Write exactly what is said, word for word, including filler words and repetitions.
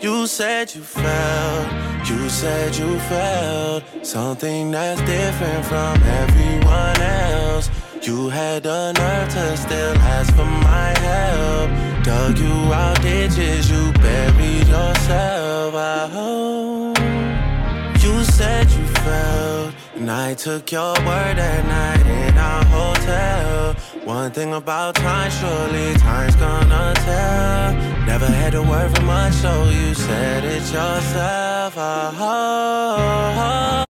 You said you felt, you said you felt something that's different from everyone else. You had the nerve to still ask for my help. Dug you out ditches, you buried yourself. I hope you said you felt, and I took your word that night in our hotel. One thing about time, surely time's gonna tell. Never had to worry for much, so you said it yourself. I hope